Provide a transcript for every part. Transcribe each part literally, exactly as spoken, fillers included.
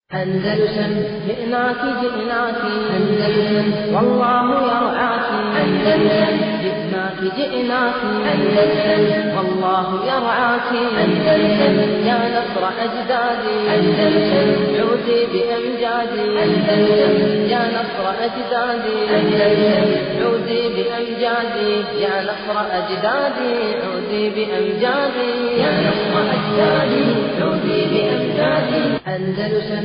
أندلسن جئناك جئناك أندلسن والله يرعاك أندلسن جئناك جئناك أندلسن والله يرعاك أندلسن يا نصر أجدادي أندلسن عودي بأمجادي أندلسن يا نصر أجدادي أندلسن عودي بأمجادي يا نصر أجدادي عودي بأمجادي يا نصر أجدادي عودي بأمجادي أندلسن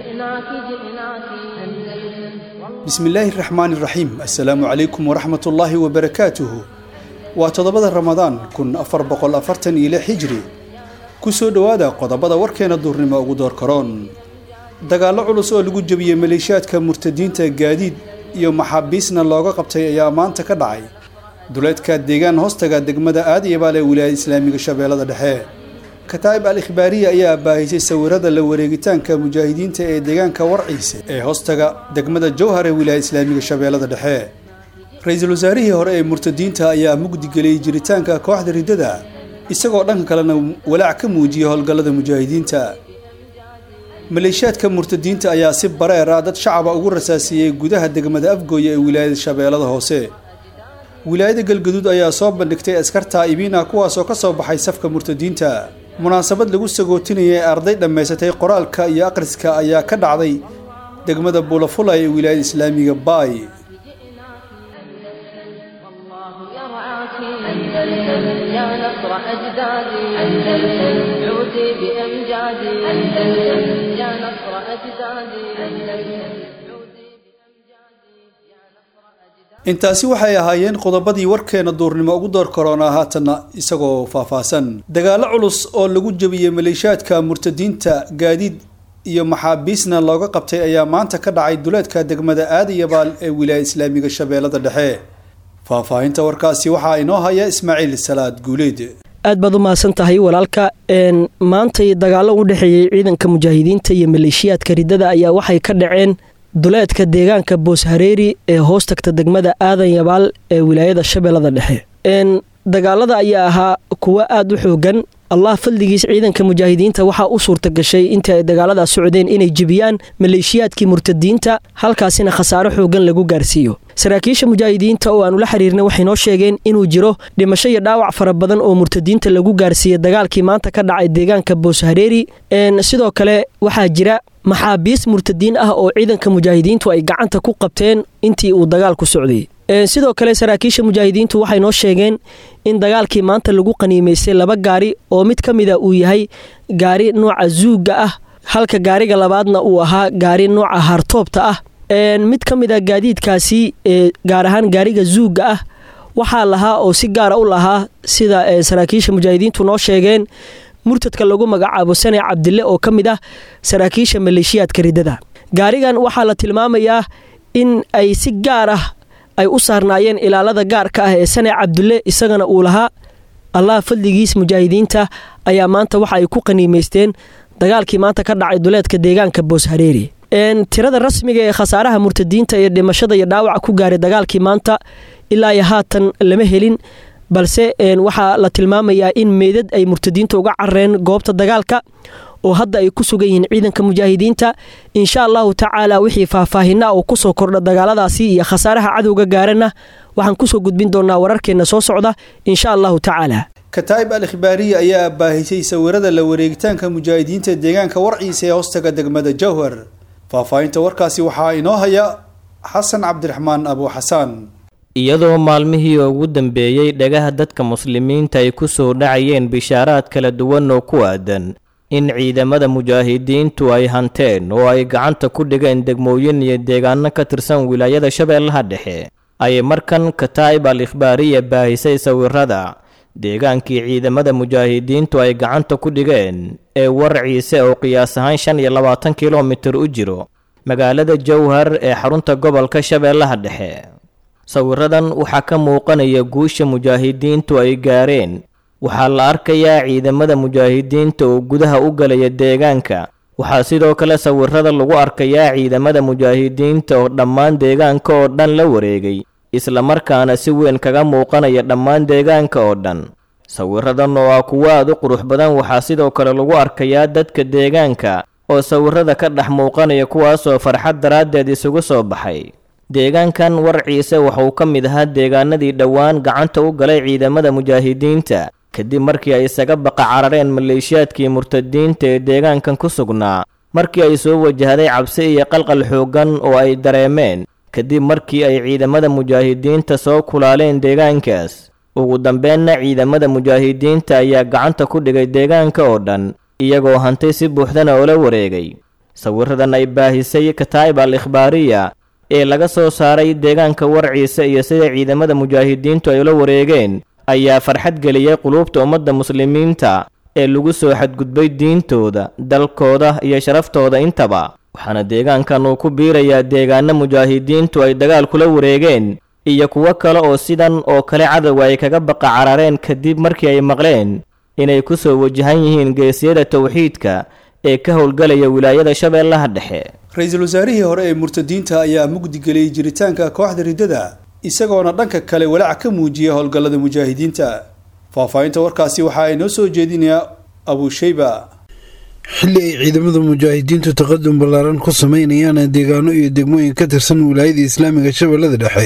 بسم الله الرحمن الرحيم السلام عليكم ورحمة الله وبركاته وتضبط رمضان كن أفر بقول أفرتن إلى حجري كسو دوادا قضبط وركين الدور ما أقدر كران دقال علوس oo lagu jabiyay maleeshiyaadka murtadiinta gaadiid iyo maxaabiisna looga qabtay ayaa maanta ka dhacay duleedka deegaan hoostaga degmada aad iyo baale wilaayada islaamiga shabeellada dhexe كتائب الإخبارية أيها باهيسي سويرادة لوريغتان كمجاهدين تأي ديغان كورعيسي أي هوستاقا دقمدا جوهر ولاية إسلامية شابيلة دحيه رئيس الوزاريه هورئي مرتدين تأيها مقدي قلي جريتان كواحد رددا إساقو دانك كالنا ولاع كموجيه هالقلد مجاهدين تأ مليشيات كمرتدين تأيها سيب براي رادت شعب أقول رساسية قدها دقمدا أفقوية ولاية شابيلة هوسي ولاية قلقدود أيها صوب بندكتي أسكار تائبين كواسو كصوب بحي سفك مرتدين تأ munaasabad lagu sagootinayay arday dhameysatay qoraalka iyo akhriska ayaa ka dhacday degmada Buulafula ee wilaayada Islaamiga Baay يا نصر أجدادي أندلسن عودي بأمجادي أندلسن يا نصر أجدادي أندلسن intaasi waxay ahaayeen qodobadii warkeena duurnimo ugu door corona haatana isagoo faahfaahsan dagaal culus oo lagu jabiyay maleeshiyaadka murtadiinta gaadiid iyo maxaabiisna looga qabtay ayaa maanta ka dhacay duleedka degmada Aadiyabaal ee wilaayada Islaamiga Shabeellada Dhexe faahfaahinta warkaasi waxa inoo haya Ismaaciil Salaad Guuleed aad baad u maasan tahay walaalka een maanta dagaal u dhaxeeyay ciidanka mujaahidiinta iyo maleeshiyaadka ridada ayaa waxay ka dhaceen duleedka deegaanka Boos Hareeri ee hoostagta degmada Aadan Yabaal ee wilaayada Shabeellada Dhexe een dagaalada ayaa ahaa kuwa aad u xoogan Allah fadligiis ciidanka mujaahidiinta waxa uu suurta gashay inta ay dagaalada socdeen inay jibiyaan maleeshiyaadkii murtadiinta halkaasina khasaaro xoogan lagu gaarsiiyo saraakiisha mujaahidiinta oo aan ula xiriirnay waxay noo sheegeen inuu jiro dhimasho iyo dhaawac fara badan oo murtadiinta lagu gaarsiiyay dagaalkii maanta ka dhacay deegaanka Boos Hareeri een sidoo kale waxa jira maxaabiis murtadiin ah oo ciidanka mujaahidiintu ay gacanta ku qabteen intii uu dagaalku socday ee sidoo kale saraakiisha mujaahidiintu waxay noo sheegeen in dagaalkii maanta lagu qaniimeysay laba gaari oo mid kamida uu yahay gaari nooca zuuga ah halka gaariga labaadna uu ahaa gaari nooca hartoobta ah ee mid kamida gaadiidkaasi ee gaar ahaan gaariga zuuga ah waxa lahaa oo si gaar ah u lahaa sida saraakiisha mujaahidiintu noo sheegeen murtadka lagu magacaabo Sane Cabdille oo kamid ah saraakiisha maleeshiyaadka ridada gaarigan waxa la tilmaamayaa in ay si gaar ah ay u saarnaayeen ilaalada gaarka ah ee Sane Cabdille isagana uu lahaa Allah fadligiis mujaahidiinta ayaa maanta waxa ay ku qaniimeysteen dagaalkii maanta ka dhacay duleedka deegaanka Boos Hareeri een tirada rasmiga ee khasaaraha murtadiinta iyo dhimashada iyo dhaawaca ku gaaray dagaalkii maanta ilaa iyo haatan lama helin balse een waxa la tilmaamayaa in meedad ay murtadiinta uga carreen goobta dagaalka oo hadda ay ku sugan yihiin ciidanka mujaahidiinta insha Allah ta'ala wixii faahfaahinaa oo ku soo kordha dagaaladaasi iyo khasaaraha cadowga gaarana waxaan ku soo gudbin doonaa wararkeena soo socda insha Allah ta'ala كتائب الإخبارية أيها باهيسي سويرادة لوريغتان كمجاهدين تديغان كورعيسي هوستاقا دقمدا جوهر فافاين توركاسي وحا إنو هيا حسن عبد الرحمن أبو حسان iyadoo maalmihii ugu dambeeyay dhagaha dadka muslimiinta ay ku soo dhacayeen bishaaraad kala duwan oo ku aadan in ciidamada mujaahidiintu ay hanteen oo ay gacanta ku dhigeen degmooyin iyo deegaano ka tirsan wilaayada Shabeellaha Dhexe ay markan Kataib al-Ikhbariya baahisay sawirada deegaankii ciidamada mujaahidiintu ay gacanta ku dhigeen ee warciise oo qiyaas ahaan shan iyo labaatan kiiloomitir u jiro magaalada Jowhar ee xarunta gobolka Shabeellaha Dhexe sawiradan waxaa ka muuqanaya guusha mujaahidiintu ay gaareen waxaa la arkayaa ciidamada mujaahidiinta oo gudaha u galaya deegaanka waxaa sidoo kale sawirada lagu arkayaa ciidamada mujaahidiinta oo dhammaan deegaanka oo dhan la wareegay isla markaana si weyn kaga muuqanaya dhammaan deegaanka oo dhan sawiradan oo ah kuwa aad u qurux badan waxaa sidoo kale lagu arkayaa dadka deegaanka oo sawirada ka dhex muuqanaya kuwaasoo farxad daraaddeed isugu soo baxay. deegaankan Warciise wuxuu ka mid ahaa deegaanadii dhowaan gacanta u galay ciidamada mujaahidiinta kadib markii ay isaga baqa carareen maleeshiyaadkii murtadiinta ee deegaankan ku sugnaa markii ay soo wajahday cabsi iyo qalqal xoogan oo ay dareemeen kadib markii ay ciidamada mujaahidiinta soo kulaaleen deegaankaas. ugu dambeynna ciidamada mujaahidiinta ayaa gacanta ku dhigay deegaanka oo dhan iyagoo hantay si buuxdana oo la wareegay. sawiradan ay baahisay Kataib al-Ikhbaariya ee laga soo saaray deegaanka Warciise iyo sida ciidamada mujaahidiintu ay la wareegeen ayaa farxad geliyay qulubta ummadda muslimiinta ee lagu soo xadgudbay diintooda, dalkooda iyo sharaftooda intaba. waxaana deegaankan uu ku biirayaa deegaano mujaahidiintu ay dagaal kula wareegeen iyo kuwo kale oo sidan oo kale cadawga ay kaga baqa carareen kadib markii ay maqleen inay ku soo wajahan yihiin geesiyada tawxiidka ee ka howlgalaya wilaayada Shabeellaha Dhexe. ra-iisul wasaarihii hore ee murtadiinta ayaa mugdi geliyay jiritaanka kooxda riddada isagoona dhanka kale walaac ka muujiyay howlgallada mujaahidiinta. faahfaahinta warkaasi waxa ay noo soo jeedinayaa Abu Shayba. xilli ay ciidamada mujaahidiintu taqadum ballaaran ku sameynayaan deegaano iyo degmooyin ka tirsan wilaayada islaamiga Shabeellada Dhexe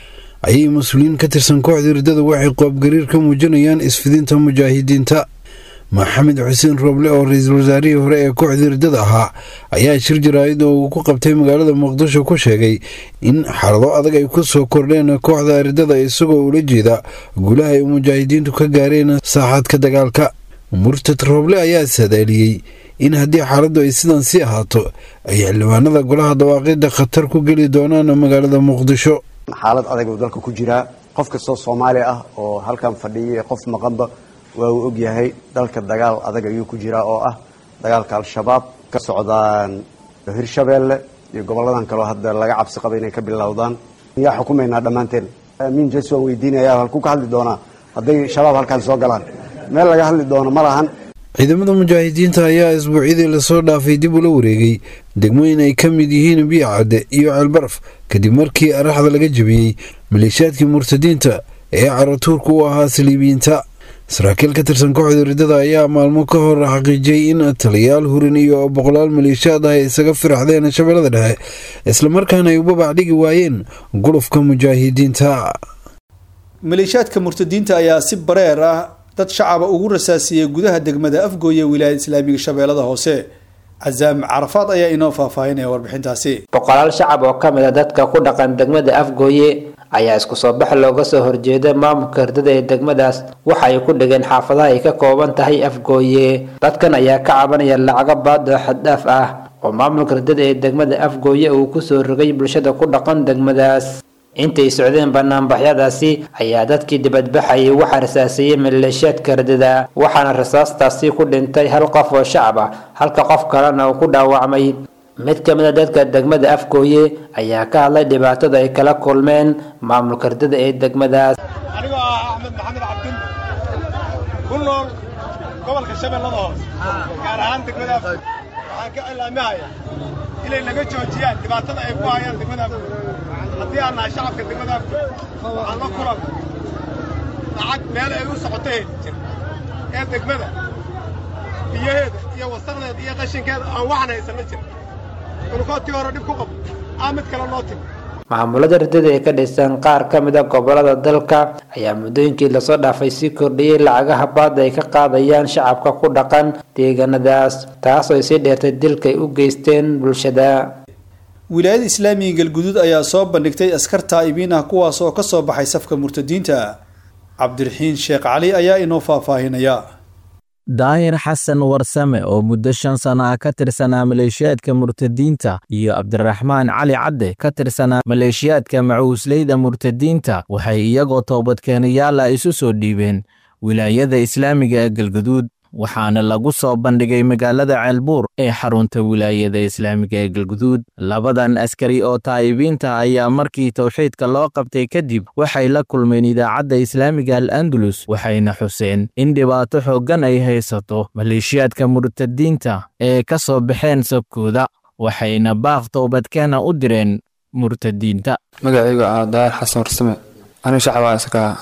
ayay mas'uuliyiin ka tirsan kooxda riddada waxay qoobgariir ka muujinayaan isfidinta mujaahidiinta. maxamed xuseen Roble oo ra-iisul wasaarihii hore ee kooxda riddada ahaa ayaa shir jaraa'id oo uu ku qabtay magaalada Muqdisho ku sheegay in xaalado adag ay ku soo kordheen kooxda riddada isagoo ula jeeda guulaha ay mujaahidiintu ka gaareen saaxadka dagaalka. murtad Roble ayaa saadaaliyey in haddii xaaladdu ay sidan sii ahaato ay xildhibaanada golaha dawaaqidda khatar ku geli doonaan magaalada Muqdisho. xaalad adag oo dalka ku jira qof kastoo Soomaali ah oo halkan fadhiya qof maqanba waa uu og yahay dalka dagaal adag ayuu ku jira oo ah dagaalka al-shabaab ka socdaan Hirshabeelle iyo goboladan kale hadda laga cabsi qabo inay ka bilowdaan. yaa xukumeynaa dhammaanteen amiin jees waan weydiinayaa halku ka hadli doonaa hadday shabaab halkan soo galaan meel laga hadli doono ma lahan. ciidamada mujaahidiinta ayaa isbuucyadii lasoo dhaafay dib ula wareegay degmooyin ay ka mid yihiin Biicadde iyo Ceelbaraf kadib markii araxda laga jabiyey maleeshiyaadkii murtadiinta ee caratuurku u ahaa saliibiyiinta. saraakiil ka tirsan kooxda riddada ayaa maalmo ka hor xaqiijiyey in taliyaal hurin iyo boqolaal maleeshiyaad ah ay isaga firaxdeen Shabeellada Dhexe islamarkaana ay u babac dhigi waayeen gulufka mujaahidiinta. maleeshiyaadka murtadiinta ayaa si bareer ah dad shacaba ugu rasaasiyay gudaha degmada Afgooye wilaayada islaamiga Shabeellada Hoose. Azaam Carafaad ayaa inoo faahfaahinaya warbixintaasi. boqolaal shacab oo ka mid ah dadka ku dhaqan degmada Afgooye ayaa isku soo bax looga soo horjeeda maamulka riddada ee degmadaas waxa ay ku dhigeen xaafadaha ay ka kooban tahay Afgooye. dadkan ayaa ka cabanaya lacago baad oo xad dhaaf ah oo maamulka riddada ee degmada Afgooye uu ku soo rogay bulshada ku dhaqan degmadaas. intay socdeen banaanbaxyadaasi ayaa dadkii dibadbaxayay waxa rasaasiyay maleeshiyaadka riddada waxaana rasaastaasi ku dhintay hal qof oo shacab ah halka qof kalena uu ku dhaawacmay. mid ka mid ah dadka degmada Afgooye ayaa ka hadlay dhibaatada ay kala kulmeen maamulka riddada ee degmadaas. anigoo ah Axmed Maxamed Cabdin ku nool gobolka Shabeellada Hoose gaar ahaan degmada Afgooye waxaan ka ilaamihaya inay naga joojiyaan dhibaatada ay ku hayaan degmada Afgooye. haddii aan nahay shacabka degmada Afgooye waxaan la kulan lacag meel ay u socotay jir ee degmada biyaheeda iyo wasaqdeeda iyo qashinkeeda aan waxna haysan jir ulkoodkii hore dhib ku qabo aa mid kale loo timi. maamulada riddada ee ka dhisan qaar ka mid ah gobolada dalka ayaa muddooyinkii lasoo dhaafay sii kordhiyey lacagaha baadda ay ka qaadayaan shacabka ku dhaqan deegaanadaas taasoo ay sii dheertay dilka ay u geysteen bulshada. wilaayada islaamiga Galguduud ayaa soo bandhigtay askar taa'ibiin ah kuwaas oo ka soo baxay safka murtadiinta. Cabdiraxiin Sheekh Cali ayaa inoo faahfaahinaya. daahir xasan warsame oo muddo shan sano ah ka tirsanaa maleeshiyaadka murtadiinta iyo cabdiraxmaan cali cadde ka tirsanaa maleeshiyaadka macuusleyda murtadiinta waxay iyagoo toobadkeenayaal ah isu soo dhiibeen wilaayada islaamiga ee Galguduud waxaana lagu soo bandhigay magaalada Ceelbuur ee xarunta wilaayada islaamiga ee Galguduud. labadan askari oo taa'ibiinta ayaa markii tawxiidka loo qabtay kadib waxay la kulmeen idaacadda islaamiga Al-Andalus waxayna xuseen in dhibaato xooggan ay haysato maleeshiyaadka murtadiinta ee ka soo baxeen sabkooda waxayna baaq toobadkeena u direen murtadiinta. magacaygu ah Daahir Xasan Warsame aniga shacabka iska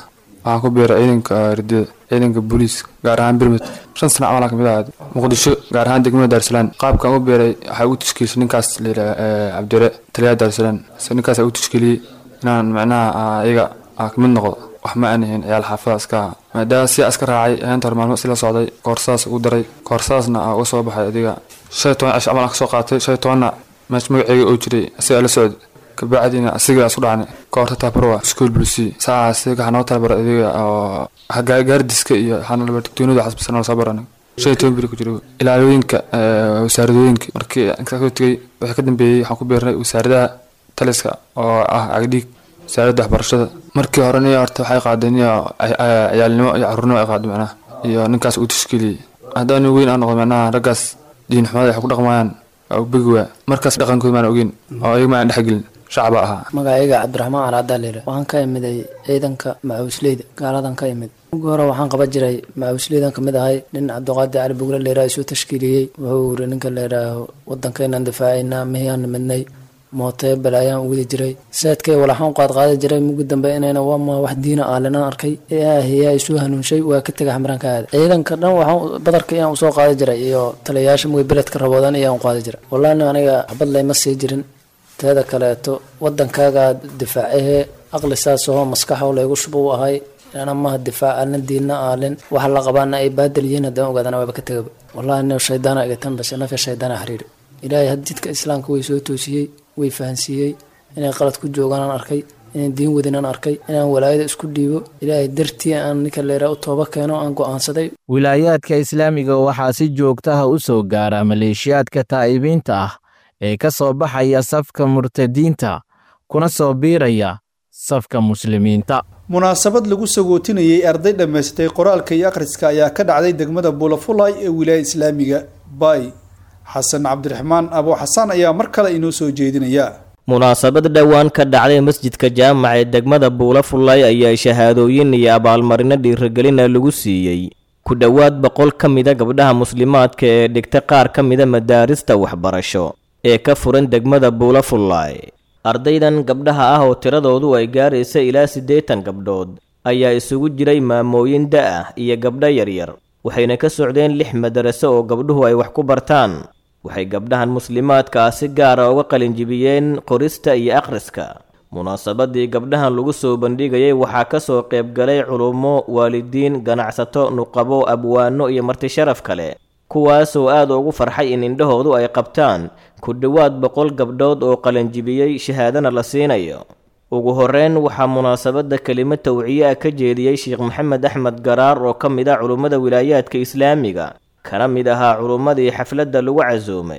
waxaan ku biiray ciidanka ridada ciidanka booliiska gaar ahaan birmid shan sano camal ka mid ahayd muqdisho gaar ahaan degmada daarsalaan qaabkaan u biiray waxaa ugu tashkiiliyay ninkaas la yidhaha cabdire taliyaha daarsalaan se ninkaas ugu tashkiiliyey inaan macnaha ayaga ka mid noqdo wax ma aanahin ciyaal xaafada iska aha maadaama si iska raacay heenta hor maalmo sila socday koorsadas ugu daray koorsadasna aa uga soo baxay adiga shan iyo toban cish camal aan kasoo qaatay shan iyo tobanna meesha magaceyga oo jiray asigaa la socday kabacdina asiga isku dhacnay koorta tabarwa school bulsi saa asiga waxaa noo tababar adiga oo gaardiska iyo waxaana laba digtoonada xasbisa noo soo baranay shan iyo toban biri ku jiro ilaalooyinka wasaaradooyinka markii inkaa ka tegay waxaa ka dambeeyey waxaan ku biirnay wasaaradaha taliska oo ah cagdhiig wasaaradda waxbarashada markii horena horta waxay qaadeen ciyaalnimo iyo caruurnimo ay qaadeen macnaha iyo ninkaas uu tashkiiliyey haddaan weyn aan noqdo macnaha raggaas diin xumada ay ku dhaqmayaan waa u begi waa markaas dhaqankooda maan ogeyn oo ayaga ma aan dhexgelin shacba ahaa magacayga cabdiraxmaan calaada leera waxaan ka imiday ciidanka macawisleyda gaaladan ka imid ugu hore waxaan qaban jiray macawisleydan ka mid ahay nin cabdiqaadir cali bugle leeraa isoo tashkiiliyey wuxuu yiri ninka leeraaho waddankeenaan difaacaynaa mihiyaan nimidnay mootee balaayaan u wadi jiray saadkay walaxaan qaad qaadi jiray ugu dambe inayna waama wax diina aalinaan arkay eeahiyaa isoo hanuunshay waa ka tegay xamraanka aada ciidanka dhan waxaan badarka iyaan usoo qaadi jiray iyo taliyayaasha mugay beledka raboodan iyaan u qaadi jiray wallahi aniga xabad layma sii jirin teeda kaleeto waddankaaga difaacahee aqli saasoo maskaxoo laygu shuba u ahay ana maha difaacalin diinna aalin waxa la qabaana ay baadal yihiin haddaan ogaadana waaba ka tegaba wallahi ina shaydaana igatan base nafya shaydaana xiriiri ilaahay had jidka islaamka way soo toosiyey way fahansiiyey inay qalad ku joogaan aan arkay inaan diin wadin aan arkay inaan walaayada isku dhiibo ilaahay dartii aan ninka leeraa u tooba keeno aan go'aansaday wilaayaadka islaamiga waxaa si joogtaha u soo gaara maleeshiyaadka taa'ibiinta ah ee ka soo baxaya safka murtadiinta kuna soo biiraya safka muslimiinta munaasabad lagu sagootinayay arday dhammaystay qoraalka iyo akhriska ayaa ka dhacday degmada buulafulay ee wilaayada islaamiga bay xasan cabdiraxmaan abo xasan ayaa mar kale inoo soo jeedinaya munaasabad dhowaan ka dhacday masjidka jaamaca ee degmada buulafulay ayaa shahaadooyin iyo abaalmarino dhiirigelina lagu siiyey ku dhowaad boqol ka mida gabdhaha muslimaadka ee dhigta qaar ka mida madaarista waxbarasho ee ka furan degmada buulafulay ardaydan gabdhaha ah oo tiradoodu ay gaaraysa ilaa siddeetan gabdhood ayaa isugu jiray maamooyin da-ah iyo gabdho yaryar waxayna ka socdeen lix madaraso oo gabdhuhu ay wax ku bartaan waxay gabdhahan muslimaadka ah si gaara uga qalinjibiyeen qorista iyo akhriska munaasabadii gabdhahan lagu soo bandhigayay waxaa ka soo qaybgalay culummo waalidiin ganacsato nuqabo abwaano iyo marti sharaf kale kuwaasoo aad ugu farxay in indhahoodu ay qabtaan ku dhowaad boqol gabdhood oo qalinjibiyey shahaadana la siinayo ugu horeyn waxaa munaasabadda kelimo tawciye ah ka jeediyey sheekh maxamed axmed garaar oo ka mid ah culummada wilaayaadka islaamiga kana mid ahaa culummadii xafladda lagu casuumay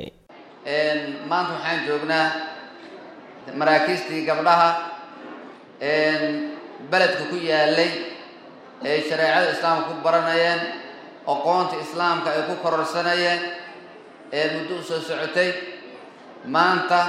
maanta waxaan joognaa maraakiistii gabdhaha beledka ku yaalay ee shareecada islaamka ku baranayeen aqoonta islaamka ay ku kororsanayeen ee muddo u soo socotay maanta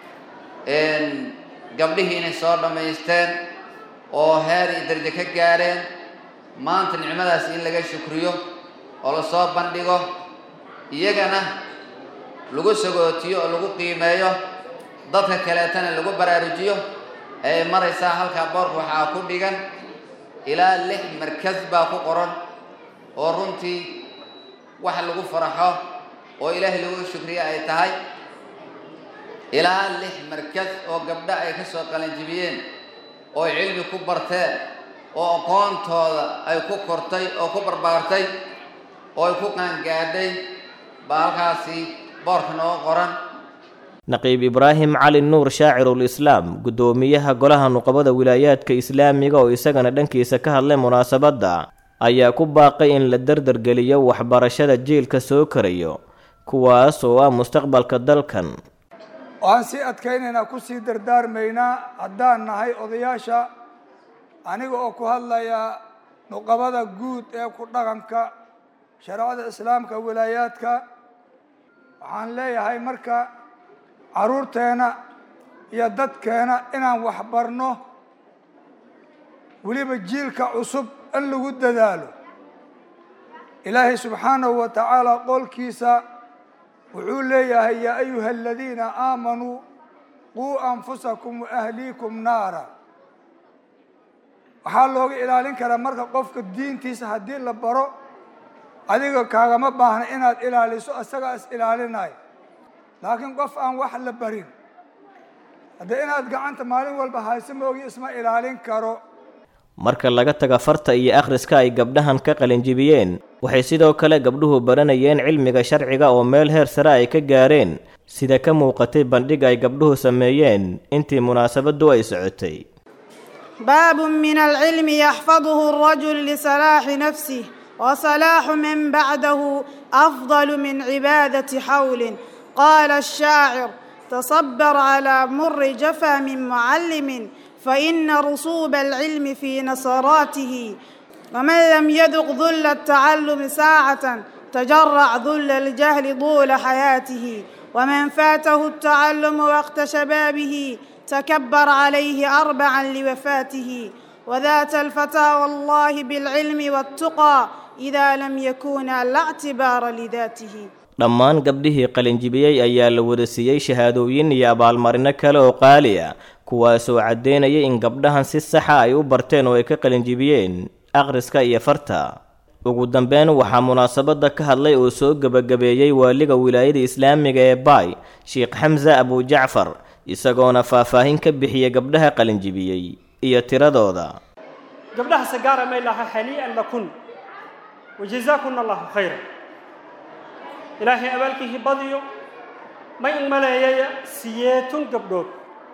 gabdhihii inay soo dhammaysteen oo heer iyo darajo ka gaareen maanta nicmadaas in laga shukriyo oo la soo bandhigo iyagana lagu sagootiyo oo lagu qiimeeyo dadka kaleetana lagu baraarujiyo ee maraysaa halkaa boorka waxaa ku dhigan ilaa lix markas baa ku qoran oo runtii wax lagu faraxo oo ilaahay lagu shukriyo ay tahay ilaa lix markas oo gabdha ay ka soo qalinjibiyeen oo cilmi ku barteen oo aqoontooda ay ku kortay oo ku barbaartay oo ay ku qaangaadhay baa halkaasi boorka nooga qoran naqiib ibraahim cali nuur shaacirul islaam guddoomiyaha golaha nuqabada wilaayaadka islaamiga oo isagana dhankiisa ka hadlay munaasabadda ayaa ku baaqay in la dardargeliyo waxbarashada jiilka soo karayo kuwaas oo ah mustaqbalka dalkan waxaan sii adkaynaynaa ku sii dardaarmaynaa haddaan nahay odayaasha aniga oo ku hadlaya nuqabada guud ee ku dhaqanka shareecada islaamka wilaayaadka waxaan leeyahay marka carruurteena iyo dadkeena inaan waxbarno weliba jiilka cusub in lagu dadaalo ilaahay subxaanahu wa tacaala qolkiisa wuxuu leeyahay yaa ayuha aladiina aamanuu quu anfusakum waahliikum naara waxaa looga ilaalin karaa marka qofka diintiisa haddii la baro adiga kaagama baahna inaad ilaaliso isagaa is ilaalinayo laakiin qof aan wax la barin haddii inaad gacanta maalin walba hayso moogi isma ilaalin karo. marka laga taga farta iyo akhriska ay gabdhahan ka qalinjibiyeen waxay sidoo kale gabdhuhu baranayeen cilmiga sharciga oo meel heer sare ay ka gaareen sida ka muuqatay bandhig ay gabdhuhu sameeyeen intii munaasabadu ay socotay. باب من العلم يحفظه الرجل لصلاح نفسه وصلاح من بعده أفضل من عبادة حول. قال الشاعر تصبر على مر جفا من معلم فإن رسوب العلم في نصراته ومن لم يذق ذل التعلم ساعة تجرع ذل الجهل طول حياته ومن فاته التعلم وقت شبابه تكبر عليه أربعا لوفاته وذات الفتى والله بالعلم والتقى إذا لم يكون لا اعتبار لذاته. dhammaan gabdhihii qalinjibiyey ayaa la wada siiyey shahaadooyin iyo abaalmarino kale oo qaali ah kuwaasoo caddeynaya in gabdhahan si saxa ay u barteen oo ay ka qalinjibiyeen akhriska iyo farta. ugu dambeyn waxaa munaasabada ka hadlay oo soo gabagabeeyey waaliga wilaayada islaamiga ee Baay Sheekh Xamza Abu Jacfar isagoona faahfaahin ka bixiyay gabdhaha qalinjibiyey iyo tiradooda. gabdhaha sagaara ma ilaha haliyan lakun wajazaakum Allahu khayran. ilaahay abaalkihi badiyo ma in maleeyay siyeetun gabdhood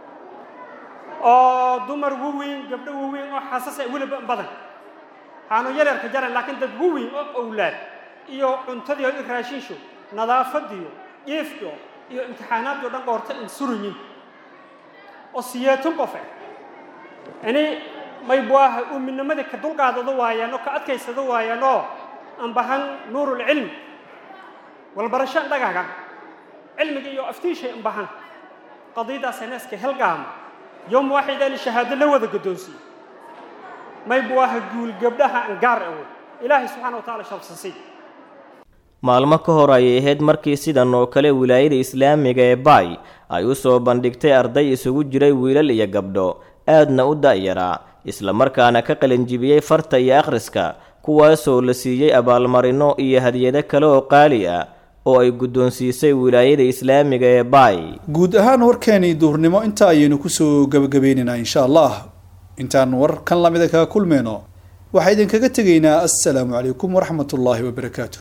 oo dumar weyn gabdho weyn oo xasaas ay waliba badan aanu yareer ka jaran laakiin dad weyn oo awlaad iyo cuntadii iyo raashinsho nadaafadiyo jiifto iyo imtixaanaad oo dhan qoorta in suruyin oo siyeetun qof ani may baaha u midnimada ka dulqaadado waayaan oo ka adkaysado waayaan oo aan bahan nuurul ilm wal barashaan dhagaga cilmiga iyo aftiishay aan bahan qadiyada sanadka halgaam يوم واحد اللي شهادة له وذا قدوسي ما يبواها يقول قبلها أنقار أول إلهي سبحانه وتعالى شخص سي maalmo ka hor ayay ahayd markii sidan oo kale wilaayada islaamiga ee Baay ay u soo bandhigtay arday isugu jiray wiilal iyo gabdho aadna u da'yaraa isla markaana ka qalinjibiyey farta iyo akhriska kuwaasoo la siiyey abaalmarino iyo hadiyado kale oo qaali ah oo ay guddoonsiisay wilaayada islaamiga ee Baay. guud ahaan warkeeni duurnimo inta ayaynu ku soo gabagabeynaa insha Allah intaan war kan lamida ka kulmeyno waxa idin kaga tageynaa assalaamu calaykum wa rahmatullaahi wa barakaatuh.